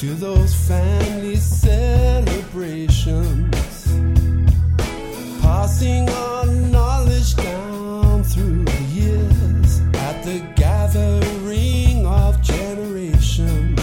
to those family celebrations, passing on knowledge down through the years at the gathering of generations.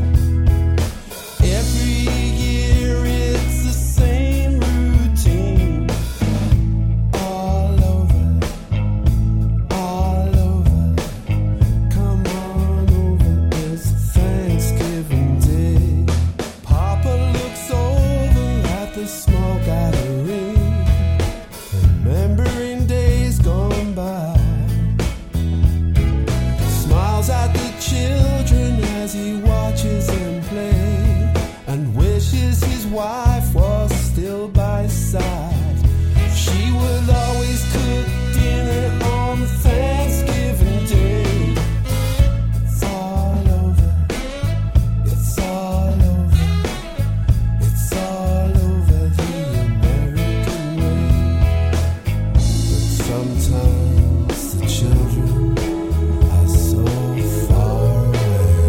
Every year it's the same routine, all over, all over. Come on over, it's Thanksgiving Day. Papa looks over at the small gathering, remembering days gone by. Smiles at the children as he watches them play, and wishes his wife was still by his side. She would always cook dinner on Thanksgiving Day. It's all over, it's all over, it's all over the American way. But sometimes the children are so far away.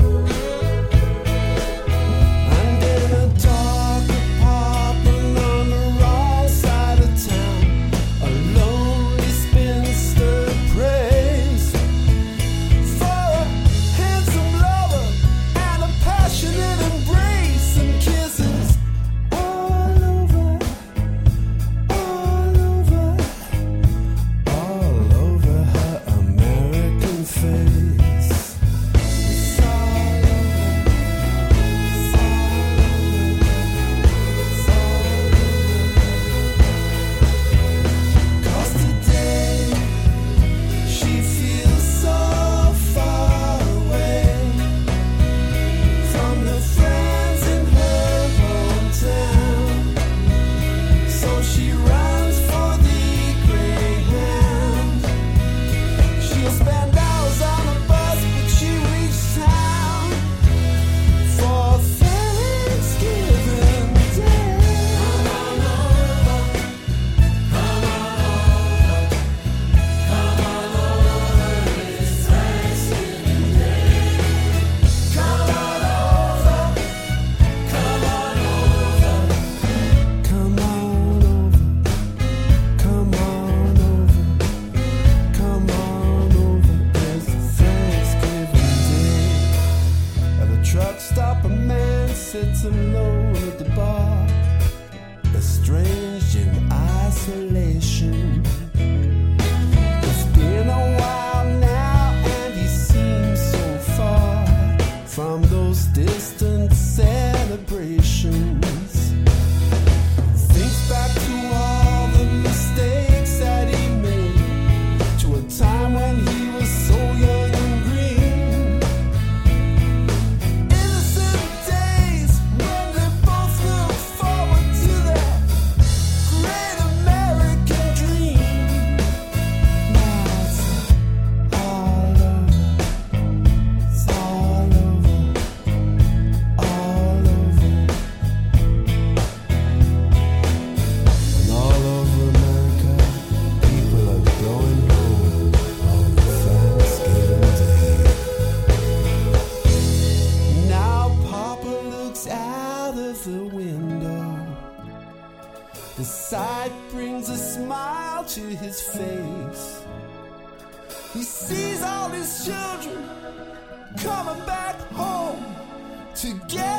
And in a dark apartment on the wrong side of town, a lonely spinster prays for a handsome lover and a passionate embrace and kisses all over, all over, all over her American face. It's all over, it's all over, 'cause today she feels so far away from the friends in her hometown. So she runs for the Greyhound. She'll spend hours on the bus, but she reaches town for Thanksgiving Day. Come on over, come on over, come on over, it's Thanksgiving Day. Come on over, come on over, come on over, come on over, come on over, it's Thanksgiving Day. At a truck stop, a man sits alone at the bar, estranged in isolation. It's been a while now, and he seems so far from those distant celebrations. Thinks back to all the mistakes that he made, to a time when he was so young and green. Innocent days when they both looked forward to that great American dream. Now it's all over, it's all over, all over. And all over America, people are going home on Thanksgiving Day. Now Papa looks out of the window. The sight brings a smile to his face. He sees all his children coming back home together